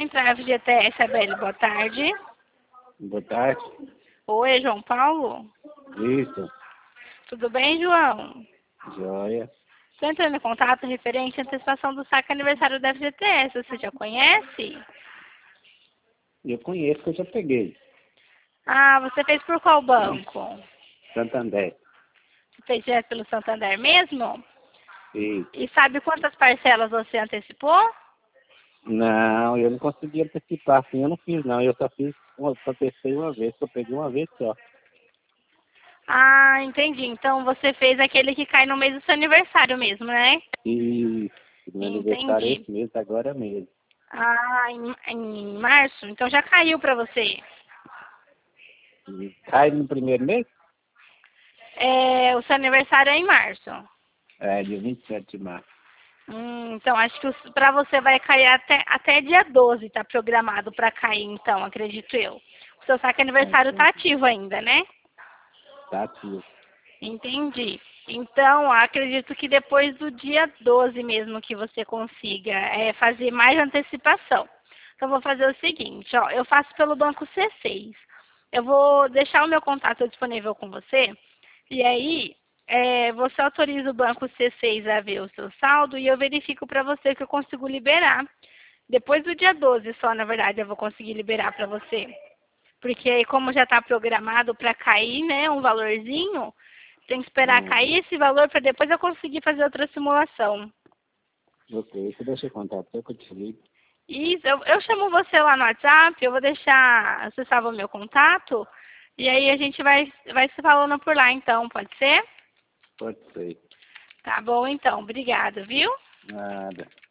Central FGTS, Abelio, boa tarde. Boa tarde. Oi, João Paulo? Isso. Tudo bem, João? Joia. Estou entrando em contato referente à antecipação do saque aniversário da FGTS. Você já conhece? Eu conheço, que eu já peguei. Ah, você fez por qual banco? Santander. Você fez direto pelo Santander mesmo? Isso. E sabe quantas parcelas você antecipou? Não, eu não consegui antecipar, assim, eu não fiz não. Eu só testei uma vez, só peguei uma vez só. Ah, entendi. Então você fez aquele que cai no mês do seu aniversário mesmo, né? E meu aniversário é Entendi. esse mês, agora mesmo. Ah, em março? Então já caiu pra você. E cai no primeiro mês? É, o seu aniversário é em março. É, dia 27 de março. Então acho que pra você vai cair até dia 12, tá programado pra cair, então, acredito eu. O seu saque aniversário tá ativo ainda, né? Tá ativo. Entendi. Então, acredito que depois do dia 12 mesmo que você consiga fazer mais antecipação. Então, vou fazer o seguinte, ó, eu faço pelo banco C6. Eu vou deixar o meu contato disponível com você, e aí você autoriza o banco C6 a ver o seu saldo e eu verifico para você que eu consigo liberar. Depois do dia 12 só, na verdade, eu vou conseguir liberar para você. Porque aí, como já está programado para cair, né, um valorzinho, tem que esperar cair esse valor para depois eu conseguir fazer outra simulação. Ok, você deixa eu contar, só que eu te ligo. Isso, eu chamo você lá no WhatsApp, eu vou deixar, você salva o meu contato, e aí a gente vai se falando por lá então, pode ser? Pode ser. Tá bom então, obrigada, viu? Nada.